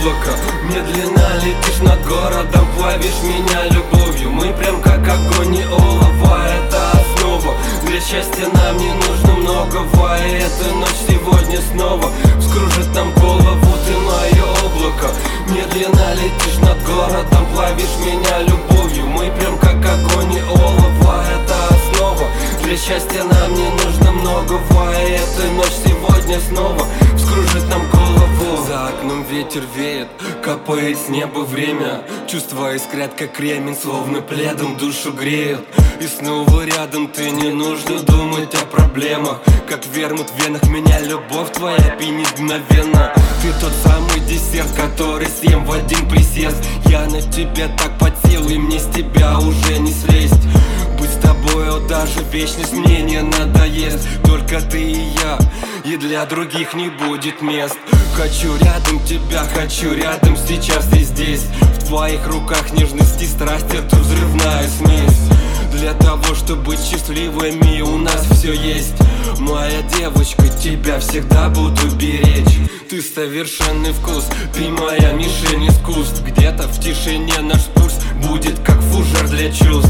облако, медленно летишь над городом, плавишь меня любовью. Мы прям как огонь и олово, это основа. Для счастья нам не нужно многого, и эта ночь сегодня снова вскружит нам голову. Ты мое облако, медленно летишь над городом, плавишь меня любовью. Мы прям как огонь и олово, это основа. Для счастья нам не нужно многого, и эта ночь сегодня снова вскружит нам голову. За окном ветер веет, капает с неба время. Чувства искрят как кремень, словно пледом душу греют. И снова рядом ты, не нужно думать о проблемах. Как вермут в венах, меня любовь твоя пьянит мгновенно. Ты тот самый десерт, который съем в один присест. Я на тебе так подсел, и мне с тебя уже не слезть. Быть с тобою даже вечность мне не надоест. Только ты и я, и для других не будет мест. Хочу рядом тебя, хочу рядом сейчас и здесь. В твоих руках нежность и страсть, это взрывная смесь. Для того, чтобы быть счастливыми, у нас все есть. Моя девочка, тебя всегда буду беречь. Ты совершенный вкус, ты моя мишень искусств. Где-то в тишине наш пульс будет как фужер для чувств.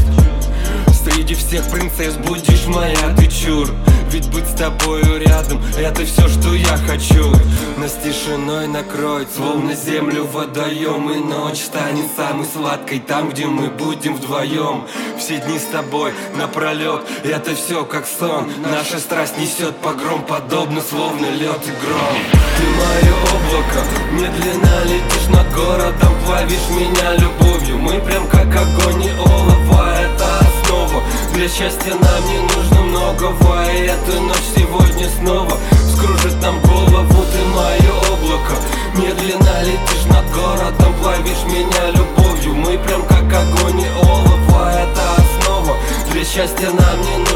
Среди всех принцесс будешь моя, ты чур. Ведь быть с тобою рядом, это все, что я хочу. Нас тишиной накроет, словно землю водоем. И ночь станет самой сладкой там, где мы будем вдвоем. Все дни с тобой напролет, это все как сон. Наша страсть несет погром, подобно словно лед и гром. Ты мое облако, медленно летишь над городом, плавишь меня любовью. Мы прям как огонь и олово, это основа. Для счастья нам не нужно многого, и эта ночь сегодня снова вскружит нам голову. Ты мое облако, медленно летишь над городом, плавишь меня любовью. Мы прям как огонь и олово, это основа. Для счастья нам не